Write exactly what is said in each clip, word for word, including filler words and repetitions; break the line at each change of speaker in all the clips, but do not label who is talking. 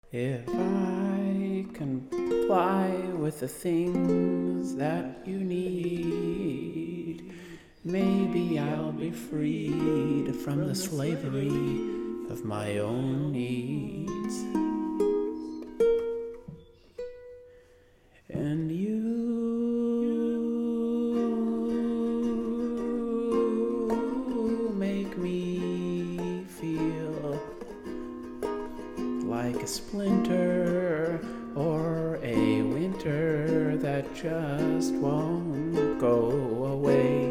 If I comply with the things that you need, maybe I'll be freed from the slavery of my own needs. And you make me feel like a splinter or a winter that just won't go away.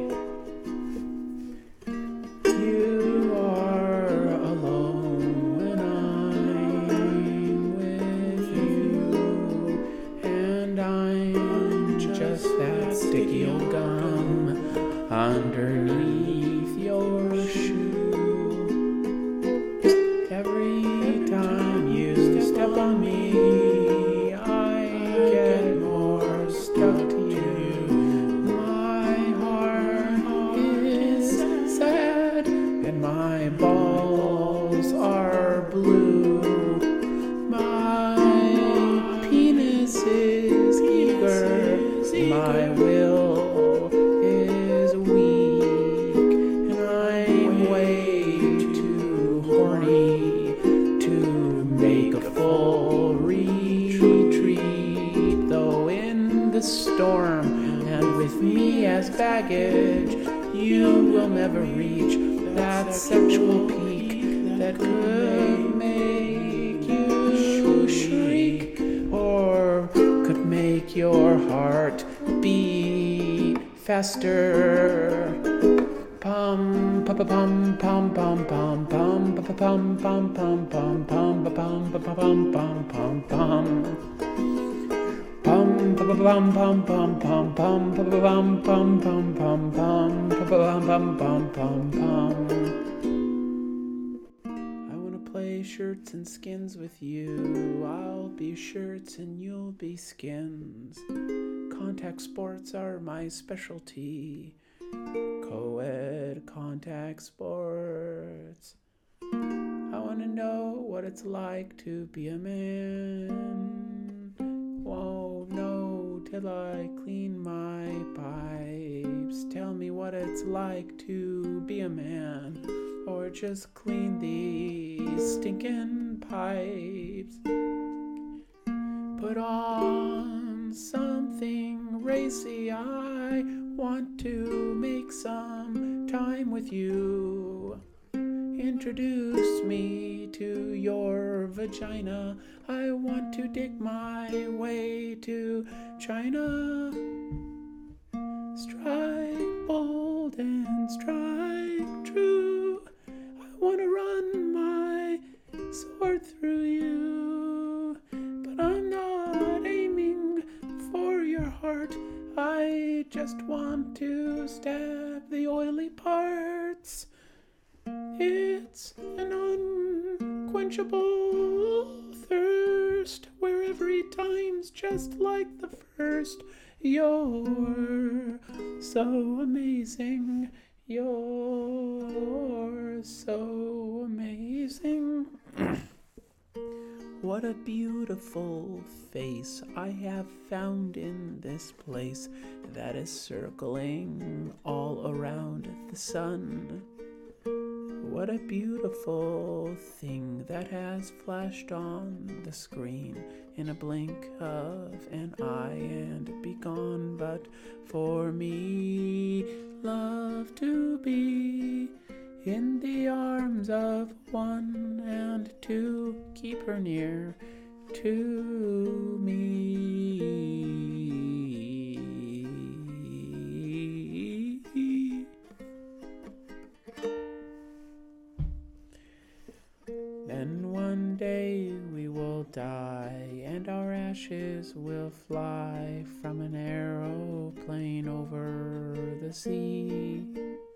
You are alone when I'm with you, and I'm just that sticky old gum underneath your shoe. Every time you step on me, I get more stuck to you. My heart is sad and my balls are blue. My penis is eager, my will is weak, and I'm way too horny to make a full retreat. Though in the storm and with me as baggage, you will never reach that sexual peak that could make you shriek, or could make your heart beat faster. Pum pum pum pum pum pum pum pum pum pum pum pum pum pum pum pum pum pum pum. Pum pum pum pum pum pum pum pum pum pum pum pum pum pum pum pum. I wanna play shirts and skins with you. I'll be shirts and you'll be skins. Contact sports are my specialty. Co-ed contact sports. I want to know what it's like to be a man. Won't know till I clean my pipes. Tell me what it's like to be a man, or just clean these stinking pipes. Put on something racy, I want to make some time with you. Introduce me to your vagina, I want to dig my way to China. Strike bold and strike true, I want to run my sword through you, but I'm not aiming for your heart, I just want to stab the oily parts. It's an unquenchable thirst where every time's just like the first. You're so amazing. You're so amazing. What a beautiful face I have found in this place that is circling all around the sun. What a beautiful thing that has flashed on the screen in a blink of an eye and be gone. But for me, love to be in the arms of one and to keep her near to me. Then one day we will die, and our ashes will fly from an aeroplane over the sea.